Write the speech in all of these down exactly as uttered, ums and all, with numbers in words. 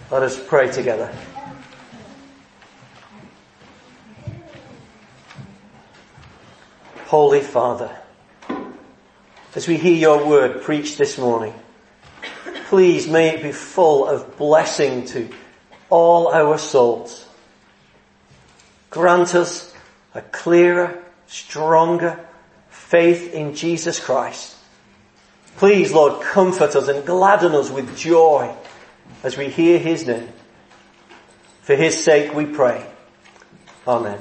Let us pray together. Holy Father, as we hear your word preached this morning, please may it be full of blessing to all our souls. Grant us a clearer, stronger faith in Jesus Christ. Please, Lord, comfort us and gladden us with joy as we hear his name. For his sake we pray. Amen.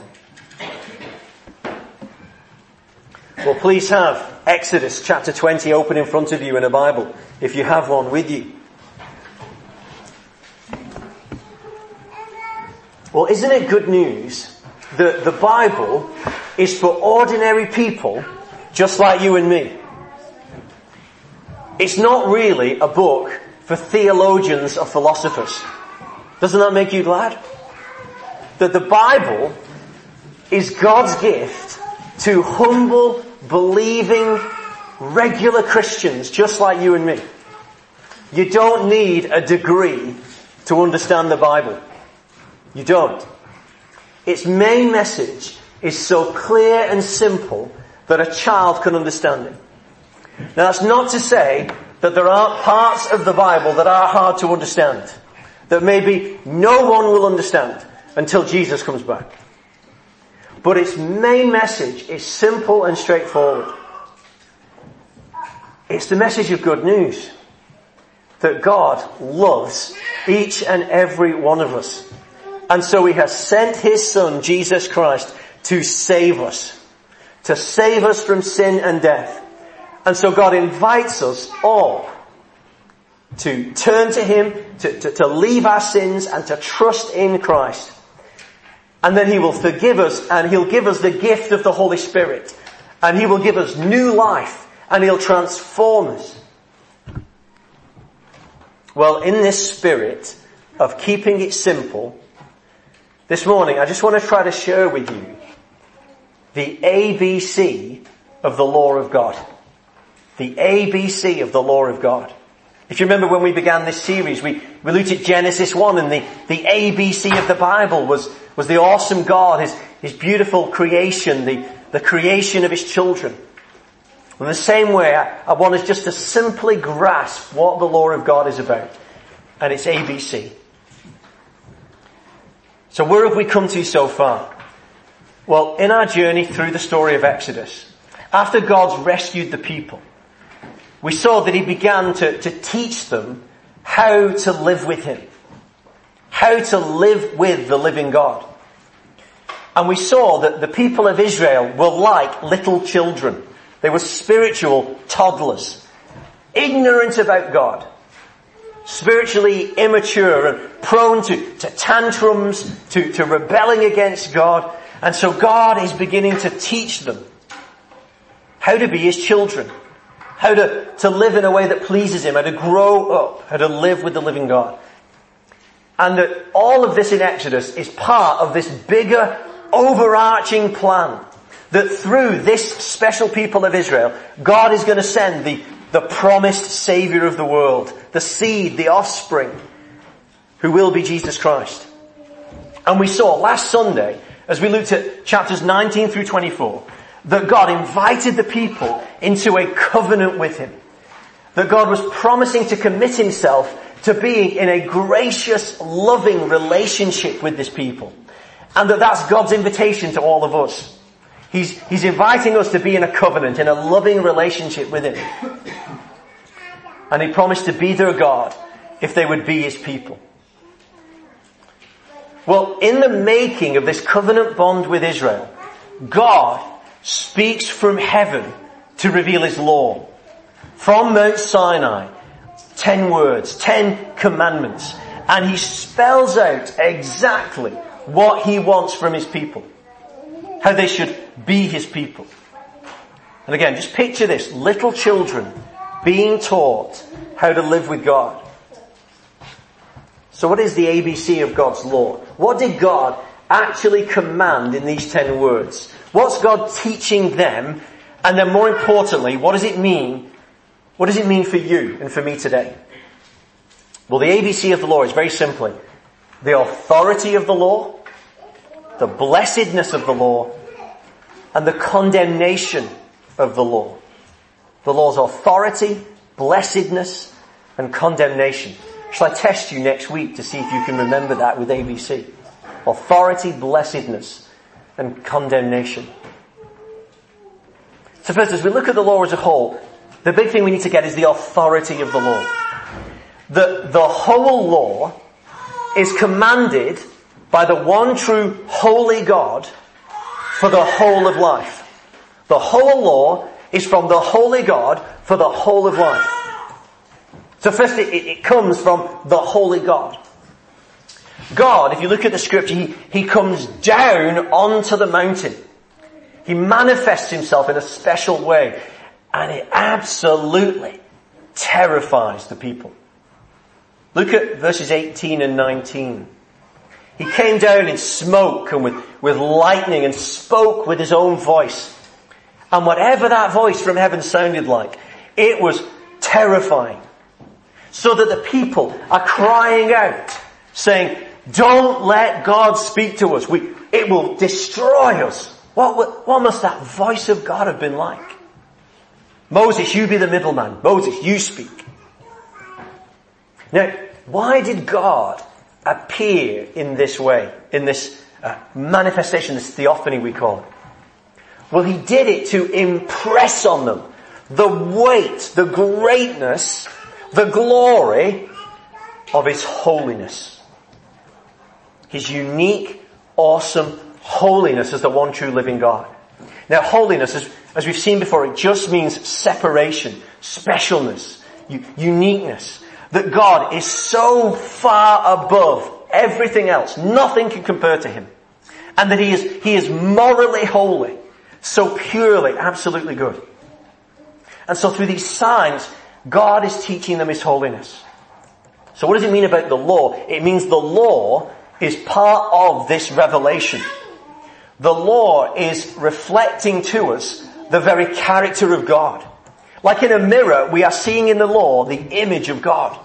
Well, please have Exodus chapter twenty open in front of you in a Bible, if you have one with you. Well, isn't it good news that the Bible is for ordinary people just like you and me? It's not really a book for theologians or philosophers. Doesn't that make you glad? That the Bible is God's gift to humble, believing, regular Christians just like you and me. You don't need a degree to understand the Bible. You don't. Its main message is so clear and simple that a child can understand it. Now, that's not to say that there aren't parts of the Bible that are hard to understand, that maybe no one will understand until Jesus comes back. But its main message is simple and straightforward. It's the message of good news, that God loves each and every one of us. And so he has sent his Son, Jesus Christ, to save us, to save us from sin and death. And so God invites us all to turn to him, to, to, to leave our sins and to trust in Christ. And then he will forgive us and he'll give us the gift of the Holy Spirit. And he will give us new life and he'll transform us. Well, in this spirit of keeping it simple, this morning I just want to try to share with you the A B C of the law of God. The A B C of the law of God. If you remember when we began this series, we, we looked at Genesis one and the, the A B C of the Bible was, was the awesome God, his, his beautiful creation, the, the creation of his children. In the same way, I, I want us just to simply grasp what the law of God is about. And it's A B C. So where have we come to so far? Well, in our journey through the story of Exodus, after God's rescued the people, we saw that he began to, to teach them how to live with him. How to live with the living God. And we saw that the people of Israel were like little children. They were spiritual toddlers. Ignorant about God. Spiritually immature and prone to, to tantrums, to, to rebelling against God. And so God is beginning to teach them how to be his children. How to, to live in a way that pleases him, how to grow up, how to live with the living God. And that all of this in Exodus is part of this bigger, overarching plan. That through this special people of Israel, God is going to send the, the promised Saviour of the world, the seed, the offspring, who will be Jesus Christ. And we saw last Sunday, as we looked at chapters nineteen through twenty-four, that God invited the people into a covenant with him. That God was promising to commit himself to being in a gracious, loving relationship with this people. And that that's God's invitation to all of us. He's, he's inviting us to be in a covenant, in a loving relationship with him. And he promised to be their God if they would be his people. Well, in the making of this covenant bond with Israel, God speaks from heaven to reveal his law. From Mount Sinai, ten words, ten commandments. And he spells out exactly what he wants from his people. How they should be his people. And again, just picture this. Little children being taught how to live with God. So what is the A B C of God's law? What did God actually command in these ten words? What's God teaching them? And then more importantly, what does it mean? What does it mean for you and for me today? Well, the A B C of the law is very simply the authority of the law, the blessedness of the law, and the condemnation of the law. The law's authority, blessedness, and condemnation. Shall I test you next week to see if you can remember that with A B C? Authority, blessedness, and condemnation. So first, as we look at the law as a whole, the big thing we need to get is the authority of the law. The, the whole law is commanded by the one true holy God for the whole of life. The whole law is from the holy God for the whole of life. So first it, it comes from the holy God. God, if you look at the scripture, he, he comes down onto the mountain. He manifests himself in a special way. And it absolutely terrifies the people. Look at verses eighteen and nineteen. He came down in smoke and with, with lightning and spoke with his own voice. And whatever that voice from heaven sounded like, it was terrifying. So that the people are crying out, saying, don't let God speak to us. We, it will destroy us. What, what must that voice of God have been like? Moses, you be the middleman. Moses, you speak. Now, why did God appear in this way, in this uh, manifestation, this theophany we call it? Well, he did it to impress on them the weight, the greatness, the glory of his holiness. His unique, awesome holiness as the one true living God. Now, holiness, as, as we've seen before, it just means separation, specialness, u- uniqueness. That God is so far above everything else. Nothing can compare to him. And that he is, he is morally holy. So purely, absolutely good. And so through these signs, God is teaching them his holiness. So what does it mean about the law? It means the law is part of this revelation. The law is reflecting to us the very character of God. Like in a mirror, we are seeing in the law the image of God.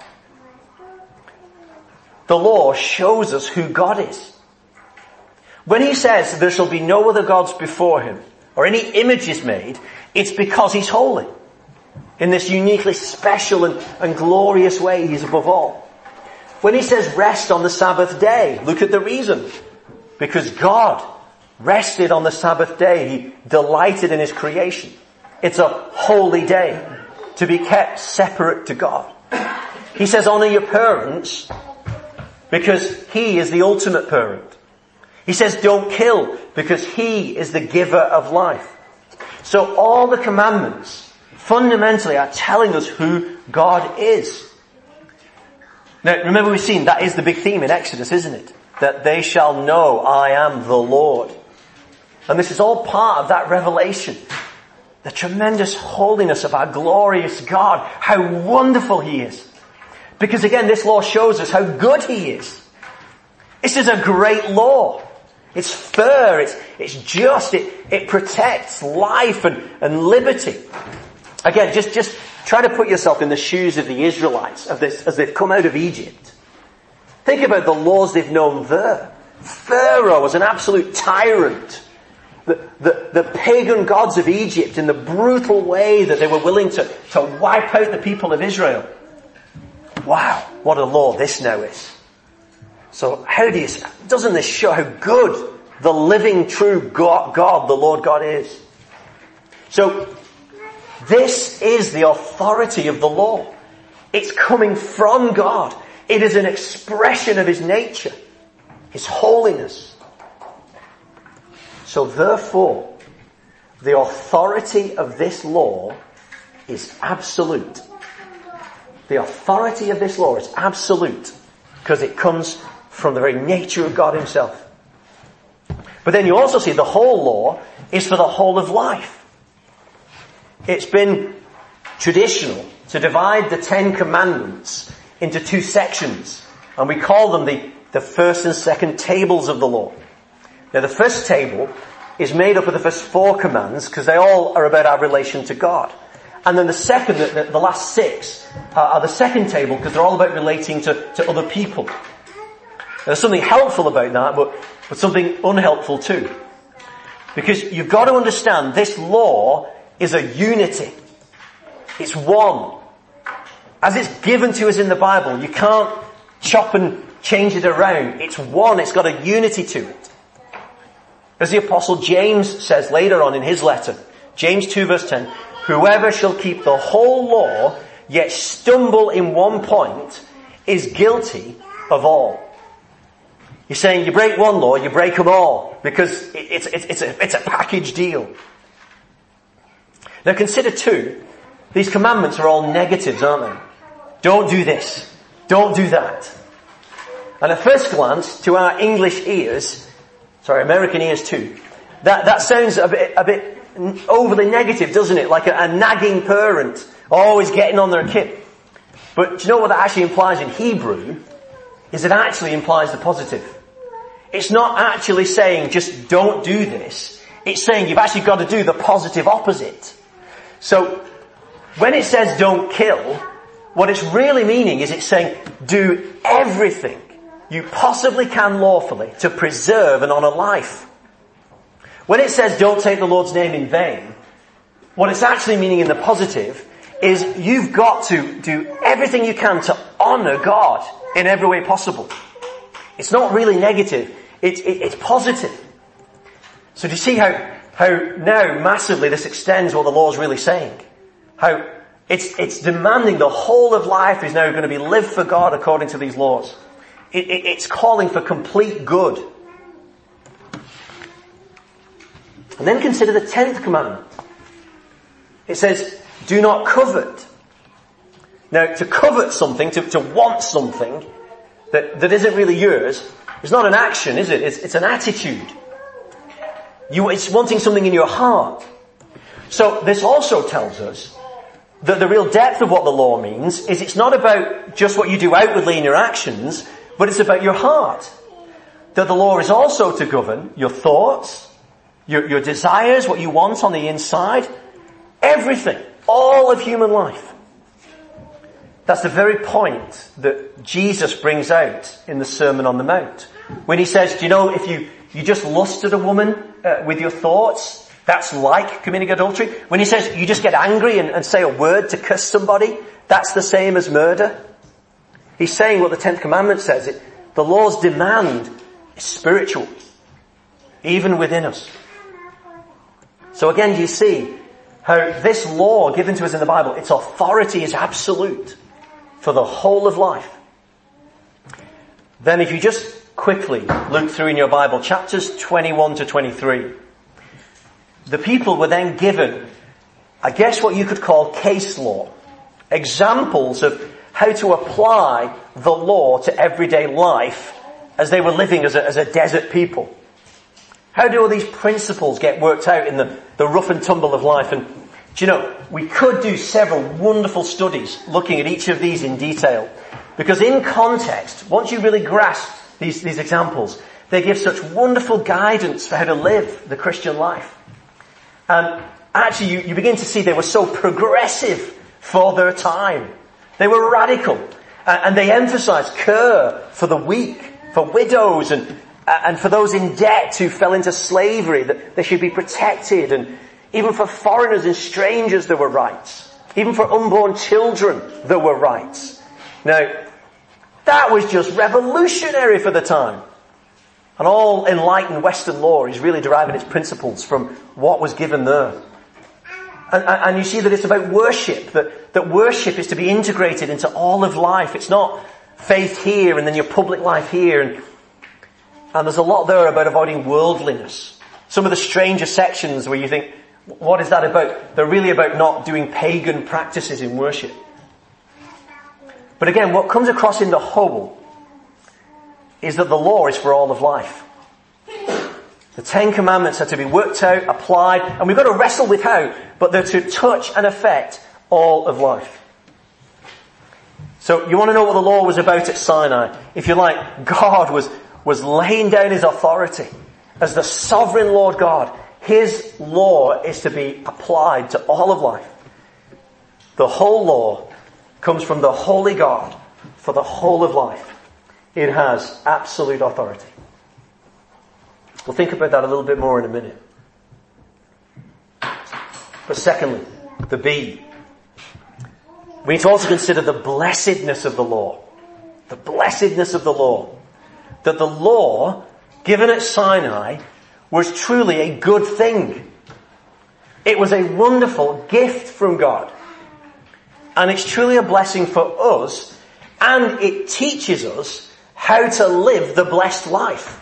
The law shows us who God is. When he says there shall be no other gods before him, or any images made, it's because he's holy. In this uniquely special and, and glorious way, he's above all. When he says rest on the Sabbath day, look at the reason. Because God rested on the Sabbath day. He delighted in his creation. It's a holy day to be kept separate to God. He says honor your parents because he is the ultimate parent. He says don't kill because he is the giver of life. So all the commandments fundamentally are telling us who God is. Now remember we've seen that is the big theme in Exodus, isn't it? That they shall know I am the Lord. And this is all part of that revelation. The tremendous holiness of our glorious God. How wonderful he is. Because again, this law shows us how good he is. This is a great law. It's fair, it's, it's just, it, it protects life and, and liberty. Again, just, just try to put yourself in the shoes of the Israelites of this, as they've come out of Egypt. Think about the laws they've known there. Pharaoh was an absolute tyrant. The, the, the pagan gods of Egypt in the brutal way that they were willing to, to wipe out the people of Israel. Wow, what a law this now is. So how do you, doesn't this show how good the living true God, God, the Lord God is? So this is the authority of the law. It's coming from God. It is an expression of his nature, his holiness. So therefore, the authority of this law is absolute. The authority of this law is absolute because it comes from the very nature of God himself. But then you also see the whole law is for the whole of life. It's been traditional to divide the Ten Commandments into two sections. And we call them the, the first and second tables of the law. Now the first table is made up of the first four commands because they all are about our relation to God. And then the second, the, the last six, uh, are the second table because they're all about relating to, to other people. There's something helpful about that, but, but something unhelpful too. Because you've got to understand this law is a unity. It's one. As it's given to us in the Bible, you can't chop and change it around. It's one. It's got a unity to it. As the Apostle James says later on in his letter, James two verse ten, whoever shall keep the whole law, yet stumble in one point, is guilty of all. You're saying you break one law, you break them all, because it's, it's, it's, a, it's a package deal. Now consider too, these commandments are all negatives, aren't they? Don't do this. Don't do that. And at first glance, to our English ears, sorry, American ears too, that, that sounds a bit, a bit overly negative, doesn't it? Like a, a nagging parent, always getting on their kid. But do you know what that actually implies in Hebrew? Is it actually implies the positive. It's not actually saying just don't do this. It's saying you've actually got to do the positive opposite. So, when it says don't kill, what it's really meaning is it's saying do everything you possibly can lawfully to preserve and honour life. When it says don't take the Lord's name in vain, what it's actually meaning in the positive is you've got to do everything you can to honour God in every way possible. It's not really negative, it's, it, it's positive. So do you see how, how now massively this extends what the law is really saying? How it's, it's demanding the whole of life is now going to be lived for God according to these laws. It, it, it's calling for complete good. And then consider the tenth commandment. It says, do not covet. Now, to covet something, to, to want something that, that isn't really yours, is not an action, is it? It's, it's an attitude. You, it's wanting something in your heart. So this also tells us that the real depth of what the law means is it's not about just what you do outwardly in your actions, but it's about your heart. That the law is also to govern your thoughts, your, your desires, what you want on the inside, everything, all of human life. That's the very point that Jesus brings out in the Sermon on the Mount. When he says, do you know, if you, you just lust at a woman uh, with your thoughts, that's like committing adultery. When he says you just get angry and, and say a word to curse somebody, that's the same as murder. He's saying what the tenth commandment says. It, the law's demand is spiritual, even within us. So again, do you see how this law given to us in the Bible, its authority is absolute for the whole of life? Then if you just quickly look through in your Bible, chapters twenty-one to twenty-three, the people were then given, I guess what you could call case law, examples of how to apply the law to everyday life as they were living as a, as a desert people. How do all these principles get worked out in the, the rough and tumble of life? And do you know, we could do several wonderful studies looking at each of these in detail. Because in context, once you really grasp these, these examples, they give such wonderful guidance for how to live the Christian life. And actually you, you begin to see they were so progressive for their time. They were radical. Uh, and they emphasized care for the weak, for widows and, uh, and for those in debt who fell into slavery, that they should be protected. And even for foreigners and strangers there were rights. Even for unborn children there were rights. Now, that was just revolutionary for the time. And all enlightened Western law is really deriving its principles from what was given there. And, and you see that it's about worship, that, that worship is to be integrated into all of life. It's not faith here and then your public life here. And, and there's a lot there about avoiding worldliness. Some of the stranger sections where you think, what is that about? They're really about not doing pagan practices in worship. But again, what comes across in the whole is that the law is for all of life. The Ten Commandments are to be worked out, applied, and we've got to wrestle with how, but they're to touch and affect all of life. So you want to know what the law was about at Sinai? If you like, God was, was laying down his authority as the sovereign Lord God. His law is to be applied to all of life. The whole law comes from the holy God for the whole of life. It has absolute authority. We'll think about that a little bit more in a minute. But secondly, the B. We need to also consider the blessedness of the law. The blessedness of the law. That the law given at Sinai was truly a good thing. It was a wonderful gift from God. And it's truly a blessing for us, and it teaches us how to live the blessed life.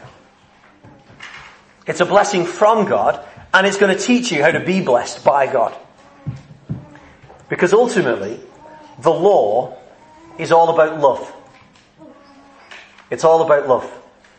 It's a blessing from God, and it's going to teach you how to be blessed by God. Because ultimately, the law is all about love. It's all about love.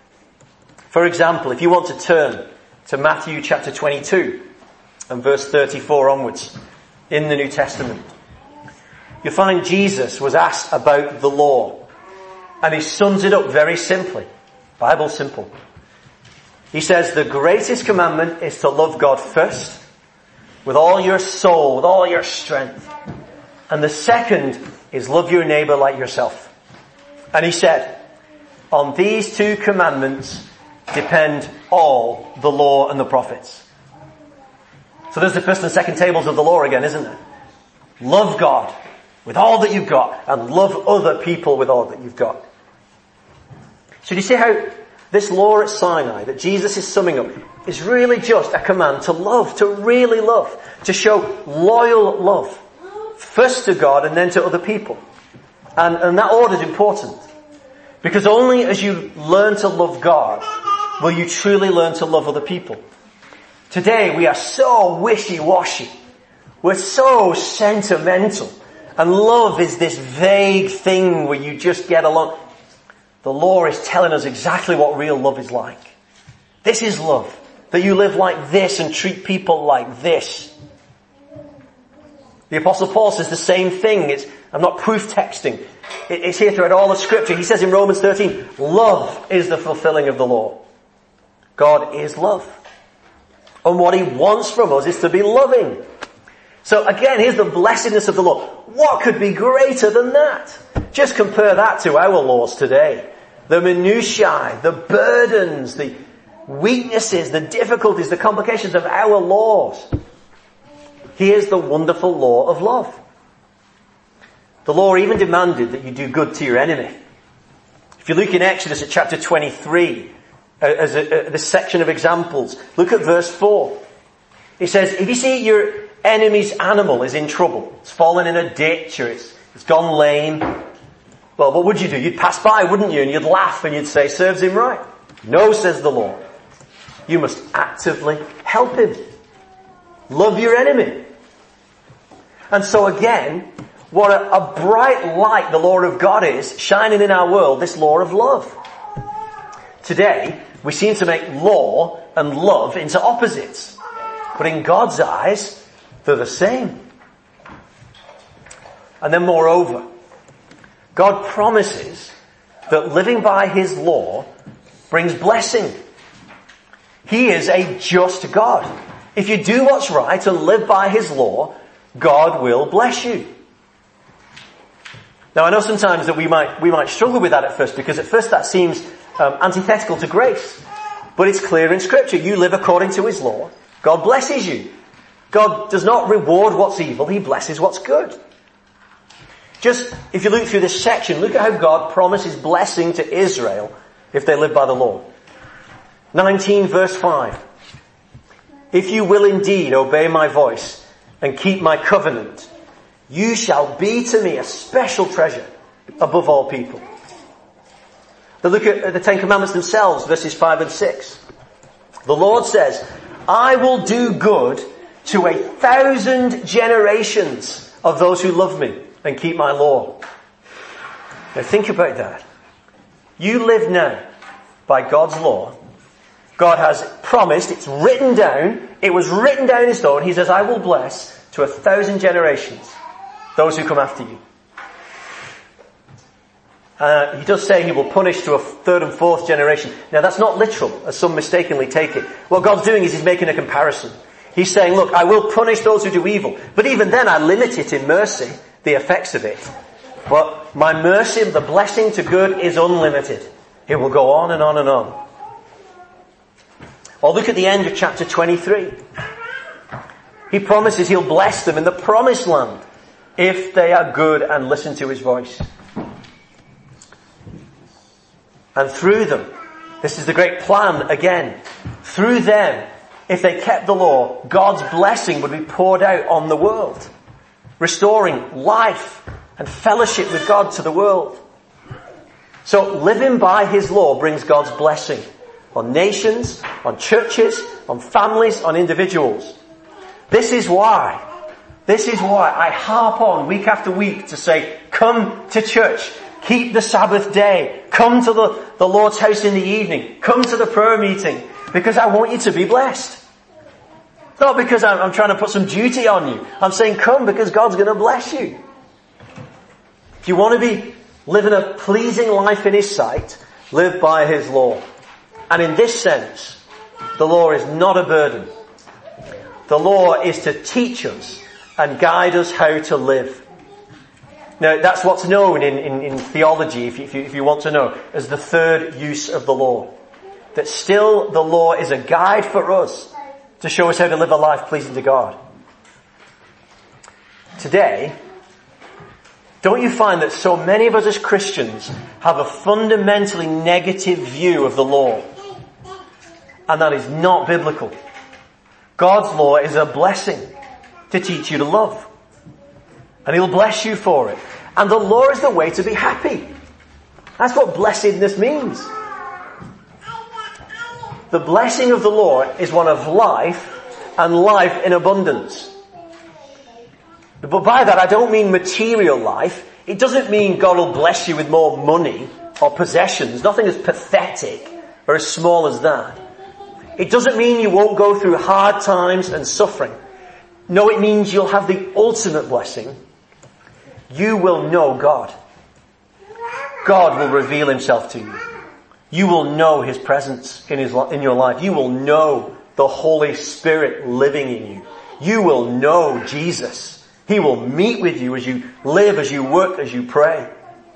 For example, if you want to turn to Matthew chapter twenty-two and verse thirty-four onwards in the New Testament, you find Jesus was asked about the law, and he sums it up very simply. Bible simple. He says the greatest commandment is to love God first, with all your soul, with all your strength. And the second is love your neighbour like yourself. And he said, on these two commandments depend all the law and the prophets. So there's the first and second tables of the law again, isn't there? Love God with all that you've got, and love other people with all that you've got. So do you see how this law at Sinai that Jesus is summing up is really just a command to love, to really love, to show loyal love, first to God and then to other people. And, and that order is important, because only as you learn to love God will you truly learn to love other people. Today we are so wishy-washy. We're so sentimental. And love is this vague thing where you just get along. The law is telling us exactly what real love is like. This is love. That you live like this and treat people like this. The Apostle Paul says the same thing. It's, I'm not proof texting. It, it's here throughout all the scripture. He says in Romans thirteen, love is the fulfilling of the law. God is love. And what he wants from us is to be loving. So again, here's the blessedness of the law. What could be greater than that? Just compare that to our laws today. The minutiae, the burdens, the weaknesses, the difficulties, the complications of our laws. Here's the wonderful law of love. The law even demanded that you do good to your enemy. If you look in Exodus at chapter twenty-three, as a, a, this section of examples, look at verse four. It says, if you see your enemy's animal is in trouble, it's fallen in a ditch or it's, it's gone lame, well, what would you do? You'd pass by, wouldn't you? And you'd laugh and you'd say, serves him right. No, says the law. You must actively help him. Love your enemy. And so again, what a, a bright light the law of God is shining in our world, this law of love. Today, we seem to make law and love into opposites. But in God's eyes, they're the same. And then moreover, God promises that living by his law brings blessing. He is a just God. If you do what's right and live by his law, God will bless you. Now I know sometimes that we might, we might struggle with that at first, because at first that seems um, antithetical to grace. But it's clear in scripture. You live according to his law, God blesses you. God does not reward what's evil, he blesses what's good. Just, if you look through this section, look at how God promises blessing to Israel if they live by the law. nineteen verse five. If you will indeed obey my voice and keep my covenant, you shall be to me a special treasure above all people. Then look at the Ten Commandments themselves, verses five and six. The Lord says, I will do good to a thousand generations of those who love me and keep my law. Now think about that. You live now by God's law. God has promised, it's written down, it was written down in stone. He says, I will bless to a thousand generations those who come after you. Uh, he does say he will punish to a third and fourth generation. Now that's not literal, as some mistakenly take it. What God's doing is he's making a comparison. He's saying, look, I will punish those who do evil. But even then I limit it in mercy, the effects of it. But my mercy, the blessing to good, is unlimited. It will go on and on and on. Or look at the end of chapter twenty-three. He promises he'll bless them in the promised land if they are good and listen to his voice. And through them, this is the great plan again, through them, if they kept the law, God's blessing would be poured out on the world, restoring life and fellowship with God to the world. So living by his law brings God's blessing on nations, on churches, on families, on individuals. This is why, this is why I harp on week after week to say, come to church, keep the Sabbath day, come to the, the Lord's house in the evening, come to the prayer meeting, because I want you to be blessed. Not because I'm, I'm trying to put some duty on you. I'm saying come because God's going to bless you. If you want to be living a pleasing life in his sight, live by his law. And in this sense, the law is not a burden. The law is to teach us and guide us how to live. Now, that's what's known in, in, in theology, if you, if, you, if you want to know, as the third use of the law. That still the law is a guide for us to show us how to live a life pleasing to God. Today, don't you find that so many of us as Christians have a fundamentally negative view of the law? And that is not biblical. God's law is a blessing to teach you to love. And he'll bless you for it. And the law is the way to be happy. That's what blessedness means. The blessing of the law is one of life and life in abundance. But by that I don't mean material life. It doesn't mean God will bless you with more money or possessions. Nothing as pathetic or as small as that. It doesn't mean you won't go through hard times and suffering. No, it means you'll have the ultimate blessing. You will know God. God will reveal himself to you. You will know his presence in his in your life. You will know the Holy Spirit living in you. You will know Jesus. He will meet with you as you live, as you work, as you pray.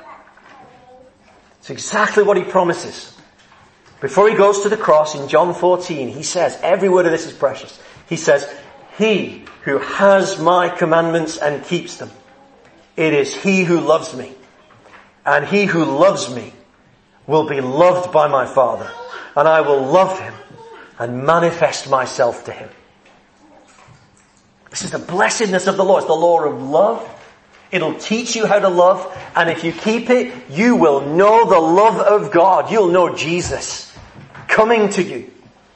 It's exactly what he promises. Before he goes to the cross in John fourteen, he says, every word of this is precious. He says, he who has my commandments and keeps them, it is he who loves me. And he who loves me will be loved by my Father. And I will love him and manifest myself to him. This is the blessedness of the law. It's the law of love. It'll teach you how to love. And if you keep it, you will know the love of God. You'll know Jesus coming to you.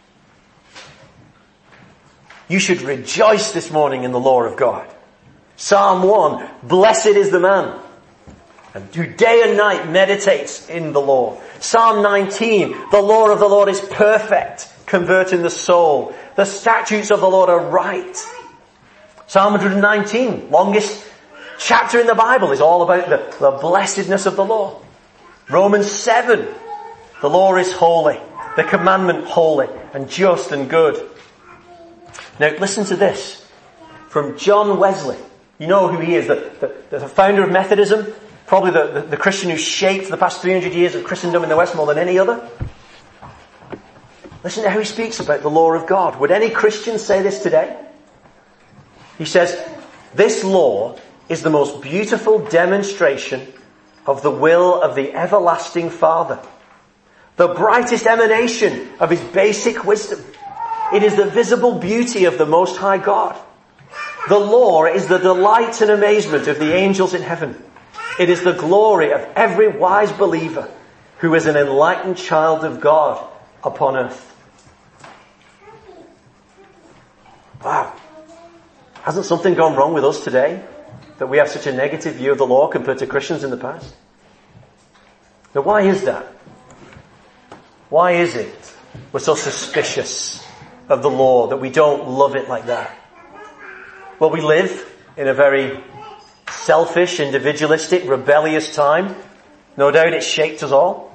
You should rejoice this morning in the law of God. Psalm one, blessed is the man and who day and night meditates in the law. Psalm nineteen, the law of the Lord is perfect, converting the soul. The statutes of the Lord are right. Psalm one nineteen, longest chapter in the Bible, is all about the, the blessedness of the law. Romans seven, the law is holy, the commandment holy and just and good. Now listen to this from John Wesley. You know who he is, the, the, the founder of Methodism, probably the, the, the Christian who shaped the past three hundred years of Christendom in the West more than any other. Listen to how he speaks about the law of God. Would any Christian say this today? He says, this law is the most beautiful demonstration of the will of the everlasting Father, the brightest emanation of his basic wisdom. It is the visible beauty of the Most High God. The law is the delight and amazement of the angels in heaven. It is the glory of every wise believer who is an enlightened child of God upon earth. Wow. Hasn't something gone wrong with us today that we have such a negative view of the law compared to Christians in the past? Now why is that? Why is it we're so suspicious of the law that we don't love it like that? Well, we live in a very selfish, individualistic, rebellious time. No doubt it shaped us all.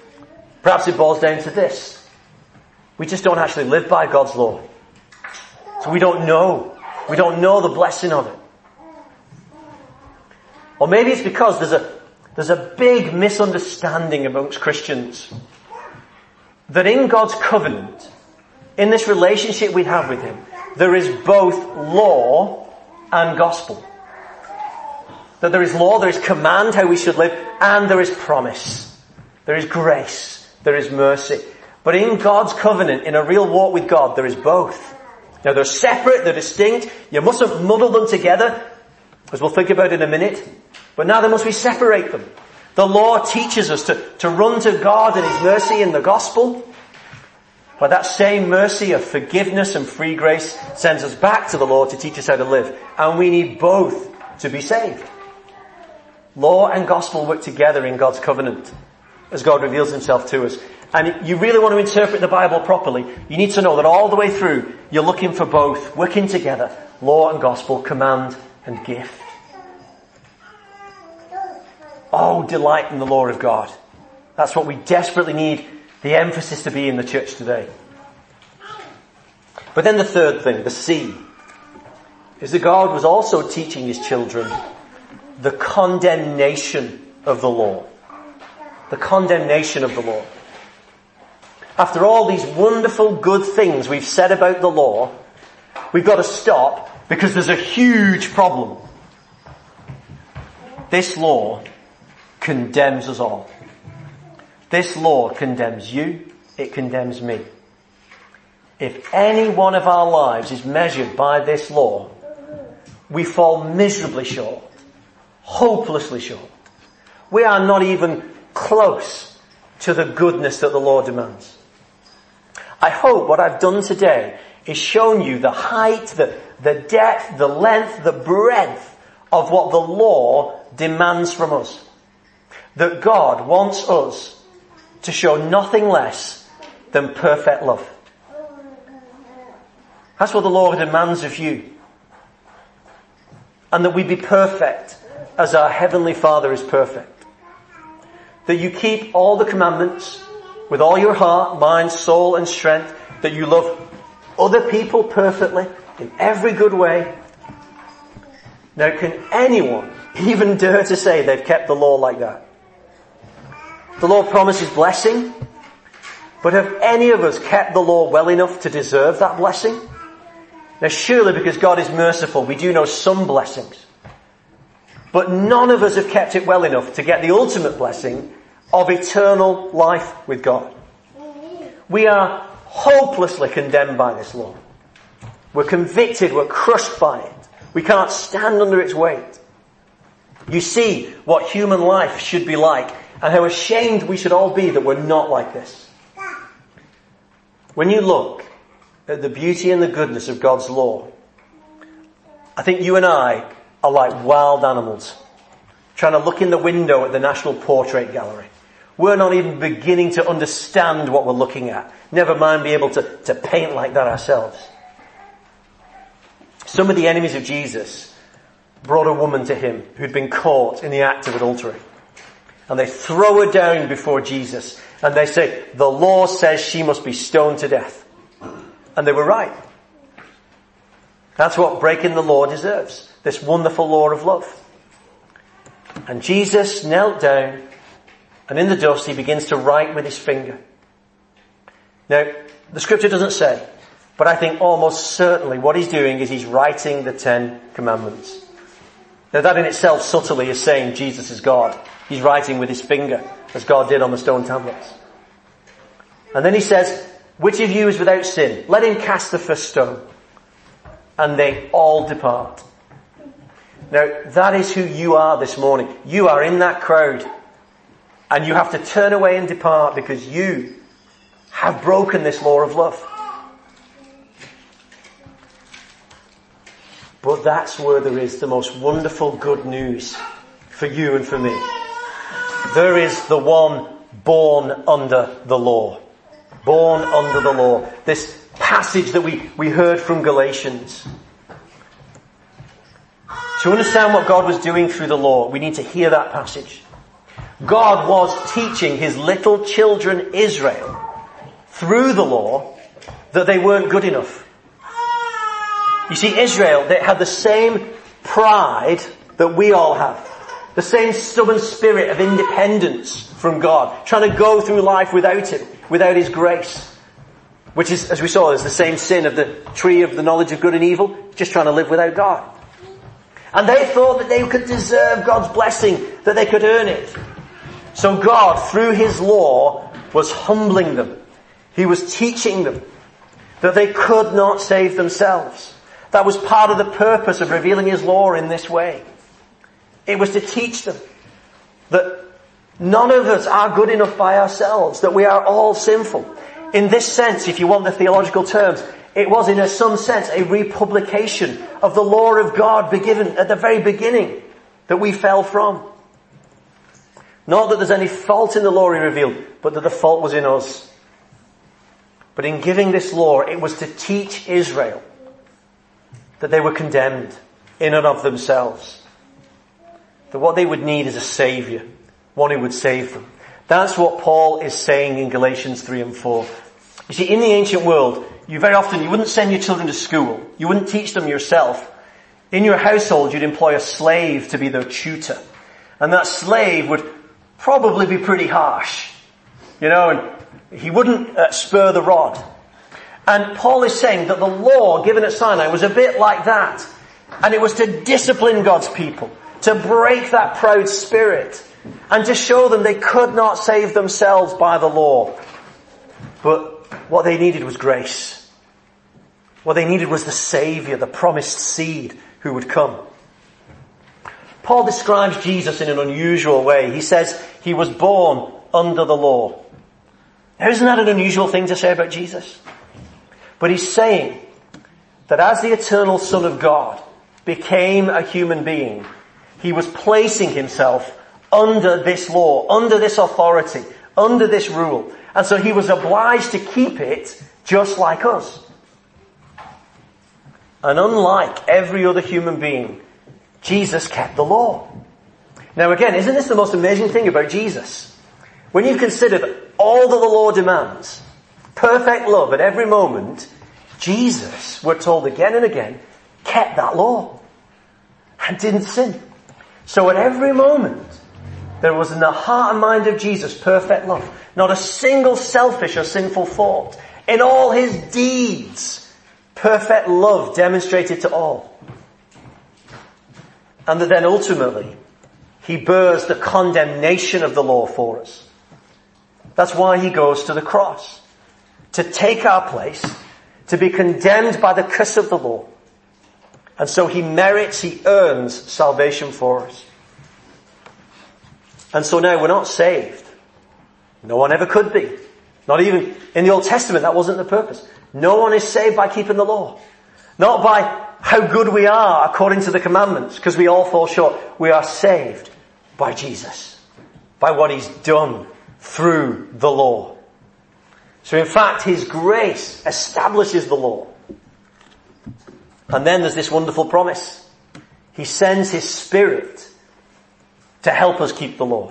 Perhaps it boils down to this. We just don't actually live by God's law. So we don't know. We don't know the blessing of it. Or maybe it's because there's a, there's a big misunderstanding amongst Christians that in God's covenant, in this relationship we have with Him, there is both law and gospel. That there is law, there is command how we should live, and there is promise. There is grace, there is mercy. But in God's covenant, in a real walk with God, there is both. Now they're separate, they're distinct. You mustn't muddle them together, as we'll think about in a minute. But now there must be separate them. The law teaches us to, to run to God and His mercy in the gospel. But that same mercy of forgiveness and free grace sends us back to the law to teach us how to live. And we need both to be saved. Law and gospel work together in God's covenant as God reveals Himself to us. And you really want to interpret the Bible properly, you need to know that all the way through, you're looking for both, working together. Law and gospel, command and gift. Oh, delight in the law of God. That's what we desperately need the emphasis to be in the church today. But then the third thing, the C, is that God was also teaching His children the condemnation of the law. The condemnation of the law. After all these wonderful good things we've said about the law, we've got to stop because there's a huge problem. This law condemns us all. This law condemns you, it condemns me. If any one of our lives is measured by this law, we fall miserably short, hopelessly short. We are not even close to the goodness that the law demands. I hope what I've done today is shown you the height, the, the depth, the length, the breadth of what the law demands from us. That God wants us to show nothing less than perfect love. That's what the law demands of you. And that we be perfect as our Heavenly Father is perfect. That you keep all the commandments with all your heart, mind, soul and strength. That you love other people perfectly in every good way. Now, can anyone even dare to say they've kept the law like that? The law promises blessing, but have any of us kept the law well enough to deserve that blessing? Now surely because God is merciful, we do know some blessings. But none of us have kept it well enough to get the ultimate blessing of eternal life with God. We are hopelessly condemned by this law. We're convicted, we're crushed by it. We can't stand under its weight. You see what human life should be like and how ashamed we should all be that we're not like this. When you look at the beauty and the goodness of God's law, I think you and I are like wild animals trying to look in the window at the National Portrait Gallery. We're not even beginning to understand what we're looking at. Never mind be able to, to paint like that ourselves. Some of the enemies of Jesus brought a woman to Him who'd been caught in the act of adultery. And they throw her down before Jesus. And they say, the law says she must be stoned to death. And they were right. That's what breaking the law deserves. This wonderful law of love. And Jesus knelt down, and in the dust He begins to write with His finger. Now, the scripture doesn't say, but I think almost certainly what He's doing is He's writing the Ten Commandments. Now that in itself subtly is saying Jesus is God. He's writing with His finger, as God did on the stone tablets. And then He says, which of you is without sin? Let him cast the first stone. And they all depart. Now, that is who you are this morning. You are in that crowd. And you have to turn away and depart because you have broken this law of love. But that's where there is the most wonderful good news for you and for me. There is the one born under the law. Born under the law. This passage that we, we heard from Galatians. To understand what God was doing through the law, we need to hear that passage. God was teaching His little children Israel through the law that they weren't good enough. You see, Israel, they had the same pride that we all have. The same stubborn spirit of independence from God. Trying to go through life without Him, without His grace. Which is, as we saw, is the same sin of the tree of the knowledge of good and evil. Just trying to live without God. And they thought that they could deserve God's blessing, that they could earn it. So God, through His law, was humbling them. He was teaching them that they could not save themselves. That was part of the purpose of revealing His law in this way. It was to teach them that none of us are good enough by ourselves, that we are all sinful. In this sense, if you want the theological terms, it was in a, some sense a republication of the law of God given at the very beginning that we fell from. Not that there's any fault in the law He revealed, but that the fault was in us. But in giving this law, it was to teach Israel that they were condemned in and of themselves. That what they would need is a saviour, one who would save them. That's what Paul is saying in Galatians three and four. You see, in the ancient world, you very often, you wouldn't send your children to school. You wouldn't teach them yourself. In your household, you'd employ a slave to be their tutor. And that slave would probably be pretty harsh. You know, and he wouldn't uh, spur the rod. And Paul is saying that the law given at Sinai was a bit like that. And it was to discipline God's people, to break that proud spirit, and to show them they could not save themselves by the law. But what they needed was grace. What they needed was the Saviour, the promised seed who would come. Paul describes Jesus in an unusual way. He says He was born under the law. Now, isn't that an unusual thing to say about Jesus? But he's saying that as the eternal Son of God became a human being, He was placing Himself under this law, under this authority, under this rule. And so He was obliged to keep it just like us. And unlike every other human being, Jesus kept the law. Now again, isn't this the most amazing thing about Jesus? When you consider all that the law demands, perfect love at every moment, Jesus, we're told again and again, kept that law and didn't sin. So at every moment, there was in the heart and mind of Jesus perfect love. Not a single selfish or sinful thought. In all His deeds, perfect love demonstrated to all. And that then ultimately, He bears the condemnation of the law for us. That's why He goes to the cross. To take our place, to be condemned by the curse of the law. And so He merits, He earns salvation for us. And so now we're not saved. No one ever could be. Not even in the Old Testament, that wasn't the purpose. No one is saved by keeping the law. Not by how good we are according to the commandments, because we all fall short. We are saved by Jesus. By what He's done through the law. So in fact, His grace establishes the law. And then there's this wonderful promise. He sends His Spirit to help us keep the law.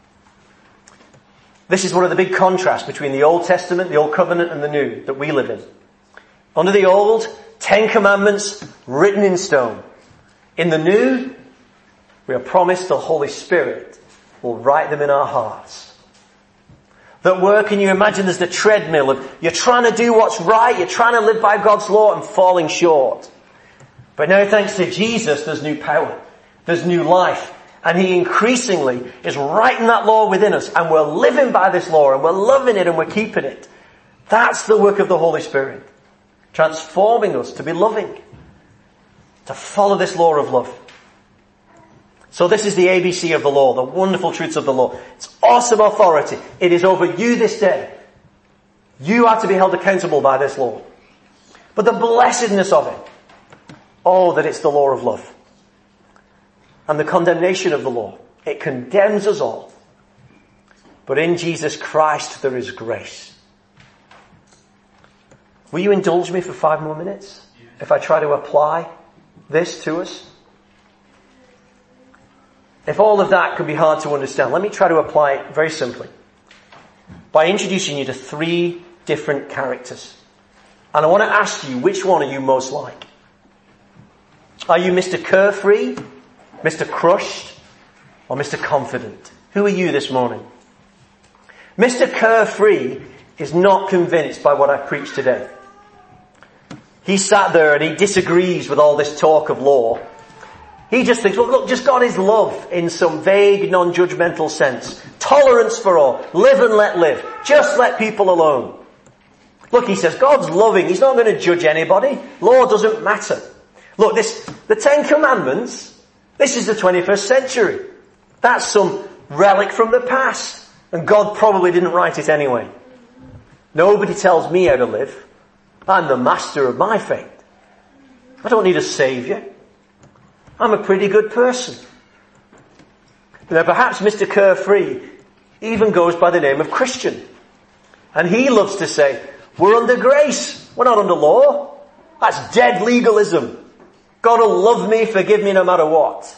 This is one of the big contrasts between the Old Testament, the Old Covenant, and the New that we live in. Under the Old, Ten Commandments written in stone. In the New, we are promised the Holy Spirit will write them in our hearts. That work, can you imagine there's the treadmill of you're trying to do what's right, you're trying to live by God's law and falling short. But now thanks to Jesus, there's new power. There's new life. And He increasingly is writing that law within us. And we're living by this law and we're loving it and we're keeping it. That's the work of the Holy Spirit. Transforming us to be loving. To follow this law of love. So this is the A B C of the law, the wonderful truths of the law. It's awesome authority. It is over you this day. You are to be held accountable by this law. But the blessedness of it. Oh, that it's the law of love. And the condemnation of the law. It condemns us all. But in Jesus Christ there is grace. Will you indulge me for five more minutes? If I try to apply this to us? If all of that could be hard to understand, let me try to apply it very simply. By introducing you to three different characters. And I want to ask you, which one are you most like? Are you Mister Carefree, Mister Crushed, or Mister Confident? Who are you this morning? Mister Carefree is not convinced by what I preached today. He sat there and he disagrees with all this talk of law. He just thinks, well, look, just God is love in some vague, non-judgmental sense. Tolerance for all. Live and let live. Just let people alone. Look, he says, God's loving. He's not going to judge anybody. Law doesn't matter. Look, this, the Ten Commandments, this is the twenty-first century. That's some relic from the past. And God probably didn't write it anyway. Nobody tells me how to live. I'm the master of my fate. I don't need a saviour. I'm a pretty good person. Now perhaps Mister Carefree even goes by the name of Christian. And he loves to say, we're under grace. We're not under law. That's dead legalism. God will love me, forgive me no matter what.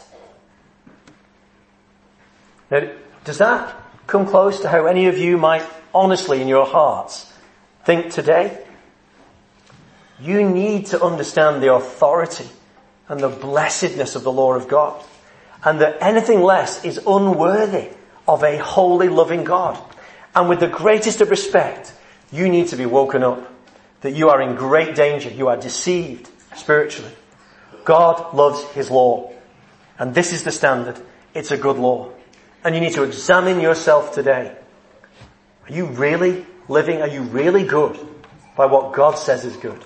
Now, does that come close to how any of you might honestly in your hearts think today? You need to understand the authority and the blessedness of the law of God. And that anything less is unworthy of a holy, loving God. And with the greatest of respect, you need to be woken up. That you are in great danger. You are deceived spiritually. God loves His law. And this is the standard. It's a good law. And you need to examine yourself today. Are you really living? Are you really good by what God says is good?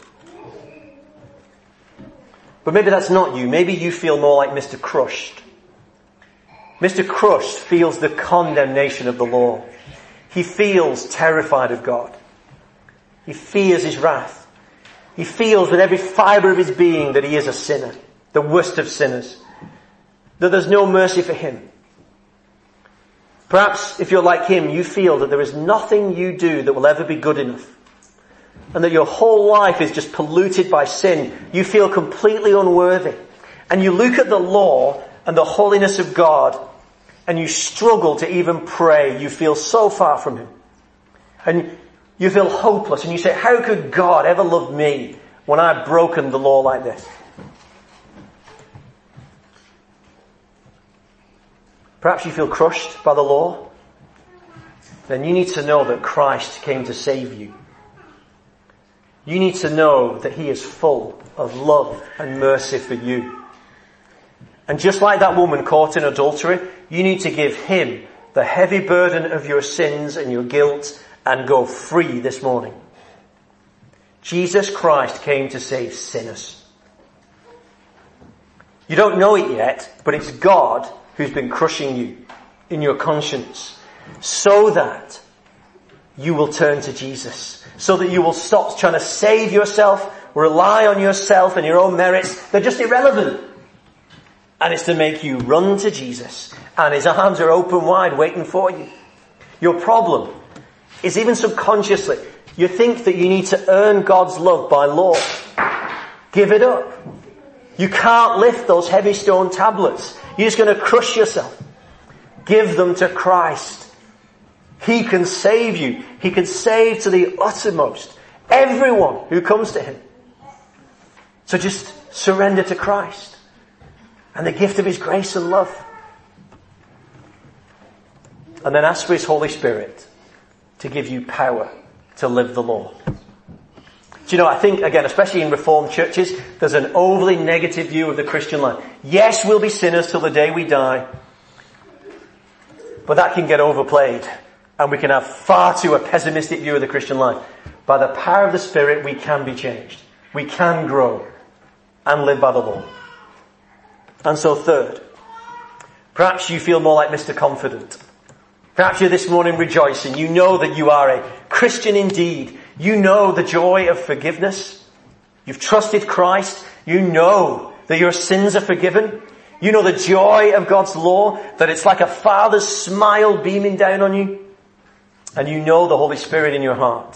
But maybe that's not you. Maybe you feel more like Mister Crushed. Mister Crushed feels the condemnation of the law. He feels terrified of God. He fears His wrath. He feels with every fibre of his being that he is a sinner, the worst of sinners, that there's no mercy for him. Perhaps if you're like him, you feel that there is nothing you do that will ever be good enough. And that your whole life is just polluted by sin. You feel completely unworthy. And you look at the law and the holiness of God and you struggle to even pray. You feel so far from Him. And you feel hopeless and you say, how could God ever love me when I've broken the law like this? Perhaps you feel crushed by the law. Then you need to know that Christ came to save you. You need to know that He is full of love and mercy for you. And just like that woman caught in adultery, you need to give Him the heavy burden of your sins and your guilt and go free this morning. Jesus Christ came to save sinners. You don't know it yet, but it's God who's been crushing you in your conscience so that you will turn to Jesus. So that you will stop trying to save yourself, rely on yourself and your own merits. They're just irrelevant. And it's to make you run to Jesus. And His arms are open wide waiting for you. Your problem is even subconsciously, you think that you need to earn God's love by law. Give it up. You can't lift those heavy stone tablets. You're just going to crush yourself. Give them to Christ. He can save you. He can save to the uttermost everyone who comes to Him. So just surrender to Christ and the gift of His grace and love. And then ask for His Holy Spirit to give you power to live the law. Do you know, I think, again, especially in Reformed churches, there's an overly negative view of the Christian life. Yes, we'll be sinners till the day we die. But that can get overplayed. And we can have far too a pessimistic view of the Christian life. By the power of the Spirit, we can be changed. We can grow and live by the law. And so third, perhaps you feel more like Mister Confident. Perhaps you're this morning rejoicing. You know that you are a Christian indeed. You know the joy of forgiveness. You've trusted Christ. You know that your sins are forgiven. You know the joy of God's law, that it's like a father's smile beaming down on you. And you know the Holy Spirit in your heart.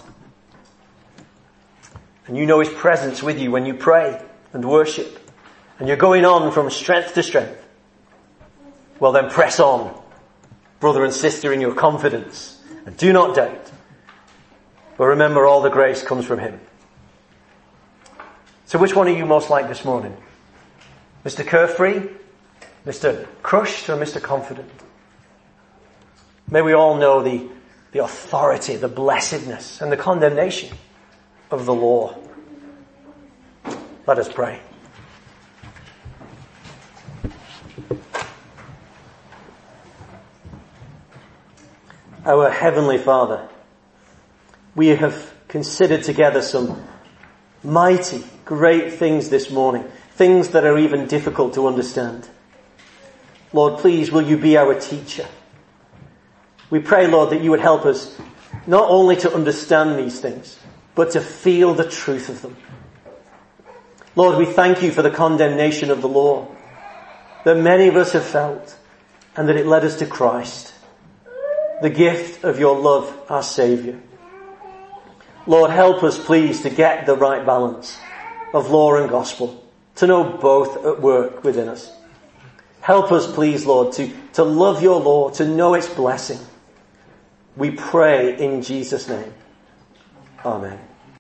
And you know His presence with you when you pray and worship. And you're going on from strength to strength. Well then press on, brother and sister, in your confidence. And do not doubt. But remember, all the grace comes from Him. So which one are you most like this morning? Mister Carefree, Mister Crushed, or Mister Confident. May we all know the, the authority, the blessedness, and the condemnation of the law. Let us pray. Our Heavenly Father, we have considered together some mighty, great things this morning, things that are even difficult to understand. Lord, please, will you be our teacher? We pray, Lord, that you would help us not only to understand these things, but to feel the truth of them. Lord, we thank you for the condemnation of the law that many of us have felt, and that it led us to Christ, the gift of your love, our Saviour. Lord, help us, please, to get the right balance of law and gospel, to know both at work within us. Help us, please, Lord, to, to love your law, to know its blessing. We pray in Jesus' name. Amen.